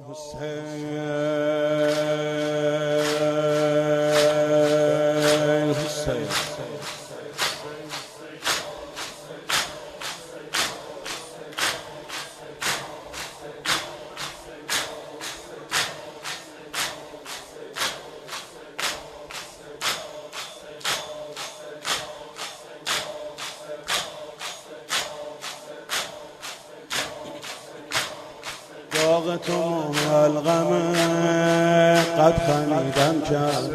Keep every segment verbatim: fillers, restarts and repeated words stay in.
داغ تو الغمه قد خمیدم کرد،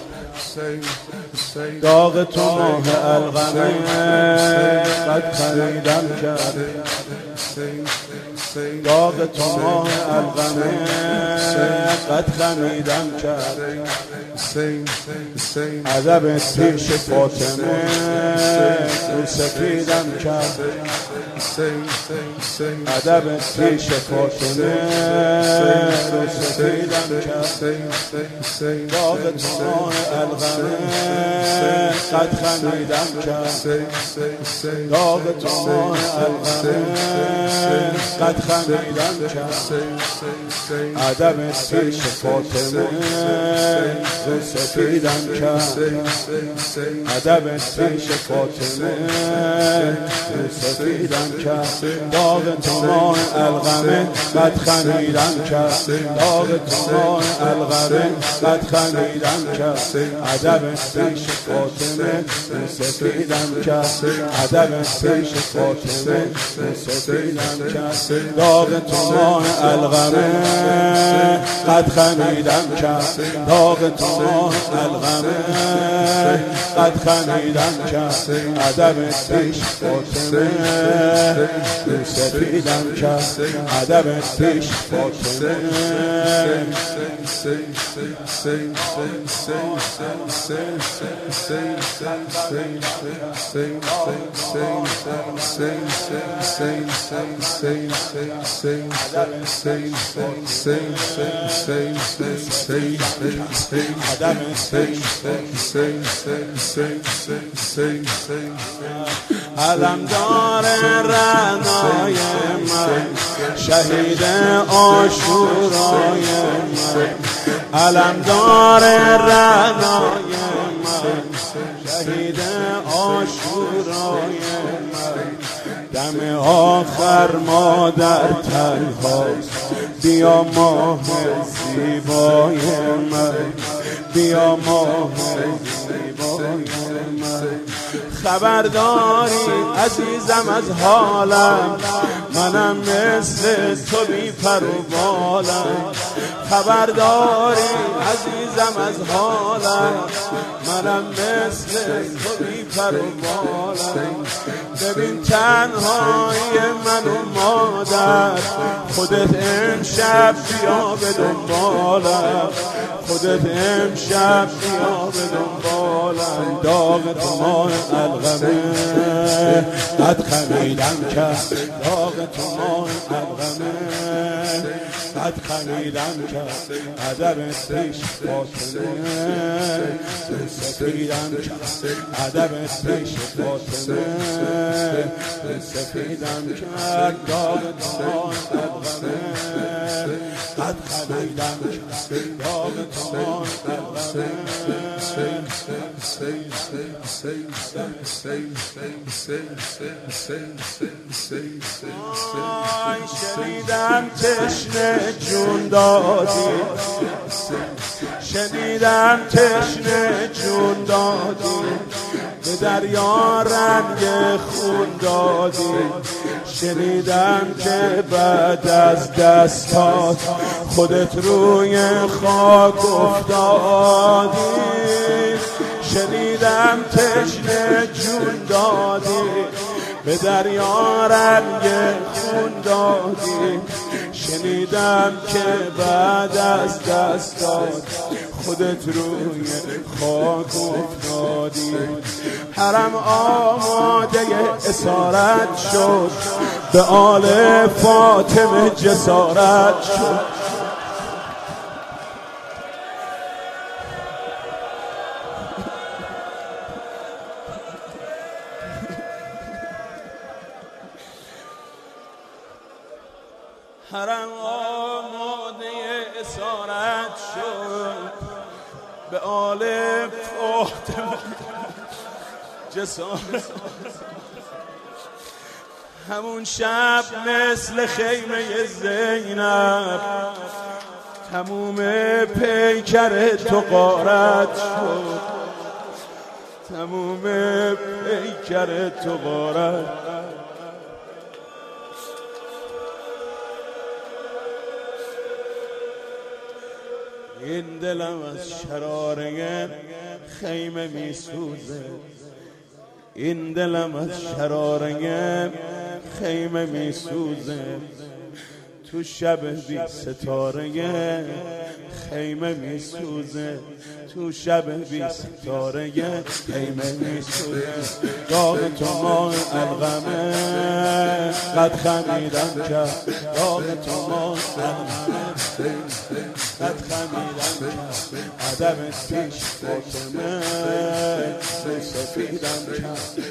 داغ تو ماه الغمه قد خمیدم کرد، داغ تو ماه الغمه قد خمیدم کرد. ادب پیش فاطمه رو سفیدم کرد، ادب پیش فاطمه رو سفیدم کرد. داغ تو ماه الغمه قد خمیدم کرد، داغ تو ماه الغمه قد خمیدم کرد. ادب پیش فاطمه رو سفیدم کرد، ادب پیش فاطمه رو سفیدم کرد. داغ تو ماه الغمه قد خمیدم کرد، داغ تو ماه الغمه قد خمیدم کرد. ادب پیش فاطمه رو سفیدم کرد، ادب پیش فاطمه رو سفیدم کرد. داغ تو ماه الغمه قد خمیدم کرد، داغ تو ماه الغمه قد خمیدم کرد. ادب پیش فاطمه رو سفیدم کرد، ادب پیش فاطمه. علمدار رعنای من، شهید عاشورای من، علمدار رعنای من، شهید عاشورای من. دم آخر مادر تنهاست، بیا ماه زیبای من، بیا ماه زیبای من. خبرداری عزیزم از حالم، منم مثل تو بی پر و بالم. خبرداری عزیزم از حالم، منم مثل تو بی پر و بالم. ببین تنهایی من و مادر، خودت امشب بیا به دنبالم، خودت امشب بیا به دنبالم. داغ تو ماه الغمه قد خمیدم کرد، داغ تو ماه الغمه قد خمیدم کرد. ادب پیش فاطمه رو سفیدم کرد، ادب پیش فاطمه رو سفیدم کرد. داغ تو ماه الغمه قد خمیدم کرد، داغ تو ماه الغمه. آی شنیدم تشنه جون دادی، شنیدم تشنه جون دادی، به دریا رنگ خون دادی. شنیدم که بعد از دستات خودت روی خاک افتادی. شنیدم تشنه جون دادی، به دریا رنگ خون دادی. شنیدم که بعد از دستات خودت روی خاک افتادی. حرم آماده اسارت شد، به آل فاطمه جسارت شد. حرم آماده اسارت شد به آل فاطمه جسارت. همون شب مثل خیمه زینب تموم پیکر تو غارت شد، تموم پیکر تو غارت. این دلم از شراره خیمه می سوزه، این دلم از شراره خیمه می سوزه، تو شب بی ستاره خیمه می سوزه، تو شب بی ستاره خیمه می سوزه. داغ تو ماه الغمه قد خمیدم کرد، داغ تو ماه الغمه قد خمیدم کرد. عدمت پیش فاطمه رو سفیدم کرد.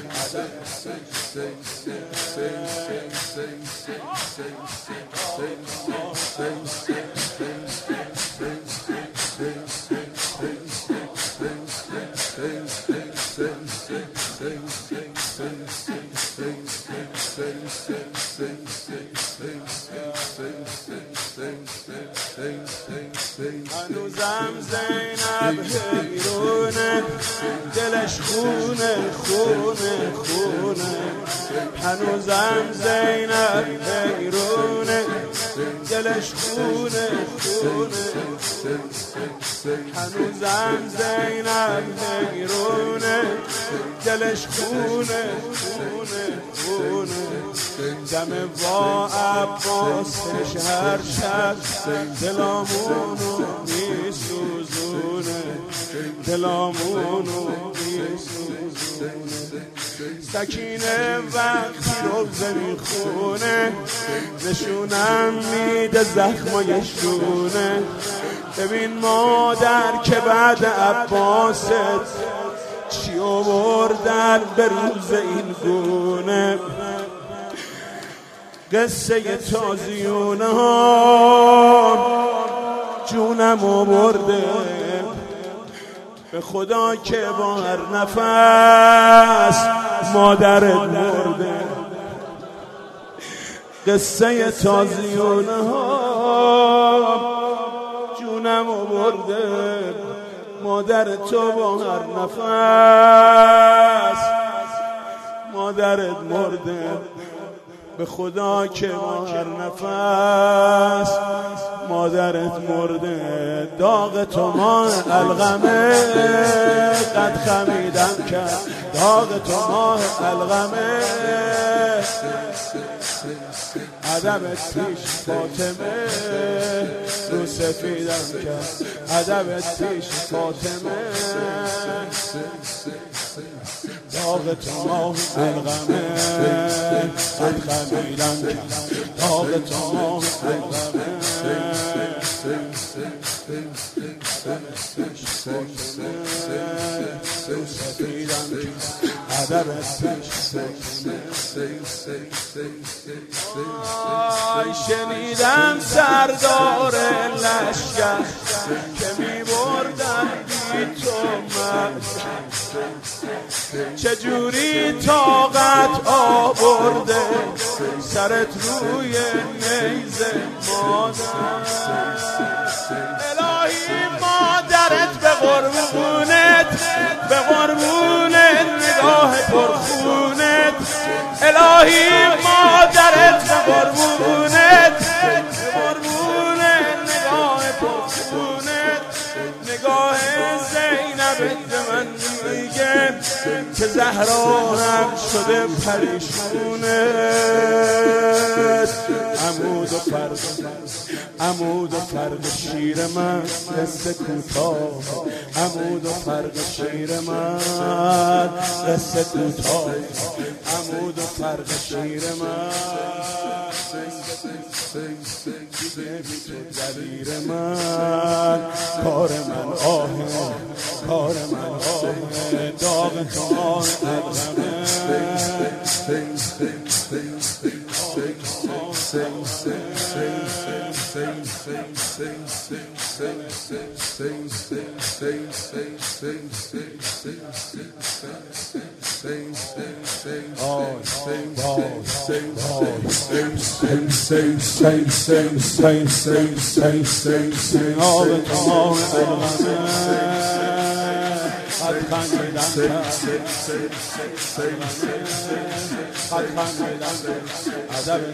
هنوزم زینب حیرونه، دلش خونه خونه خونه. هنوزم زینب حیرونه، دلش خونه خونه. هنوزم زینب حیرونه، دلش خونه خونه خونه. دم با عباسش هر شب دلامونو می سوزونه، دلامونو می سوزونه. سکینه وقتی روزه می خونه، نشونم میده زخمایشونه. ببین مادر که بعد عباست چی آوردن به روز این گونه. قصه تازیونه ها جونم آورده، به خدا که با هر نفس مادرت مرده. قصه تازیونه ها جونم آورده، مادر تو با هر نفس مادرت مرده. به خدا که با هر نفس مادرت مرده. داغ تو ماه الغمه قد خمیدم کرد، داغ تو ماه الغمه عدمت پیش فاطمه رو سفیدم کرد، عدمت پیش فاطمه داغ تو ماه الغمه قد خمیدم کرد، داغ تو ماه الغمه عدمت پیش فاطمه رو سفیدم کرد، عدمت پیش فاطمه. آی شنیدم سردار لشکر که می بردن بی تو من، چجوری طاقت آورده سرت روی نیزه مادر. الهی مادرت به قربونت، به قربونت نگاه پرخونت. الهی مادرت به قربونت، به قربونت نگاه پرخونت. نگاه زینب به من میگه که زهرانم شده پریشونت. عمود و فرق عمود و فرق شیر من قصه کوتاه، عمود و فرق شیر من قصه کوتاه، عمود و فرق شیر من دلیر من. کار من آهه، کار من آهه، داغ تو آه الغمه. Sing, sing, sing, sing, sing, sing, sing, sing, sing. all the time. قد خندیدم قد خندیدم ادب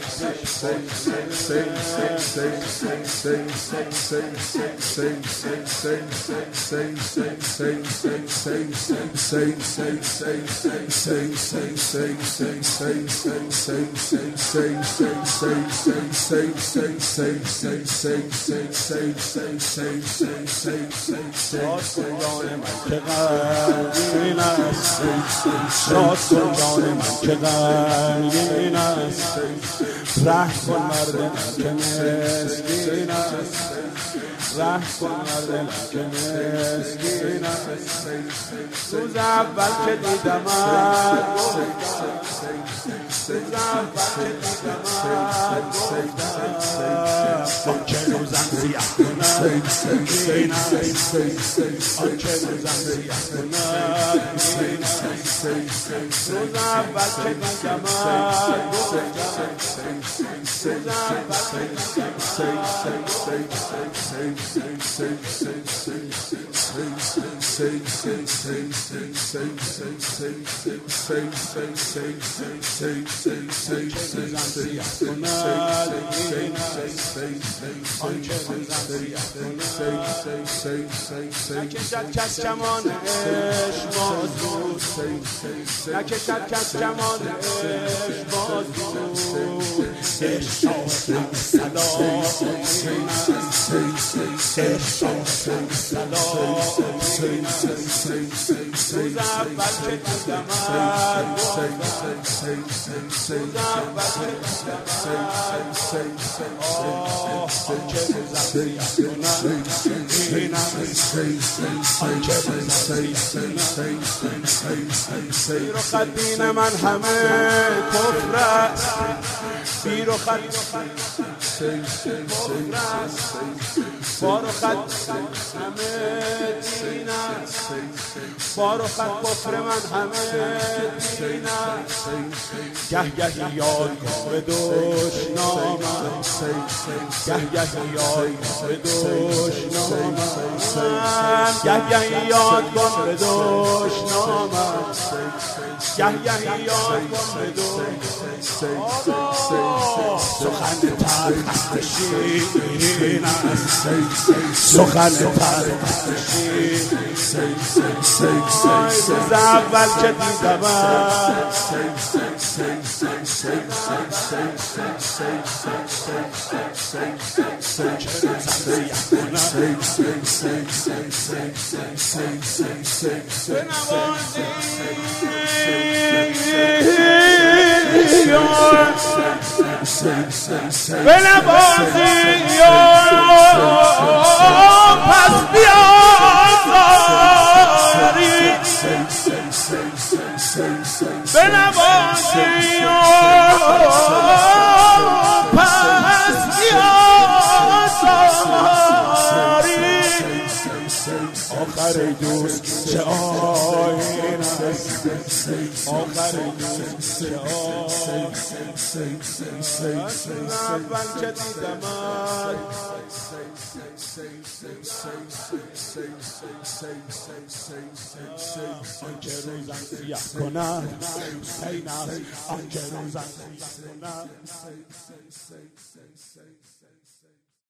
غمگین است شاد کن جان من که غمگین است رحم کن مرد من که مسکین است رحم کن مرد من که مسکین است روز اول که دیدمت گفتم روز اول که دیدمت گفتم آنچه روزم سیاه کند این است آنچه روزم سیاه کند این است روز اول که دیدمت گفتم روز اول که نکشد کس کمان عشق بازود نکشد کس کمان عشق بازود عشق شاهد صدا عشق شاهد صدا روز اول که دیدمت گفتم روز اول که آنچه روزم سیاه کند این است آنچه روزم سیاه کند بی رخت دین من همه کفر است بی رخت کفر است با رخت همه دین است با رخت کفر من همه دین است گه گهی یاد کن به دشنامم گه گهی یاد کن به دشنامم گه گهی یاد کن به دشنامم گه گهی یاد کن به دشنامم سخن تلخ شیرین است سخن تلخ شیرین روز اول که دیدمت بنوازی پس بیازاری بنوازی پس بیازاری آخر دوست چه آیین است آخر دوست چه آیین است اول که دیدمت آنچه روزم سیاه کند حسین است آنچه روزم سیاه کند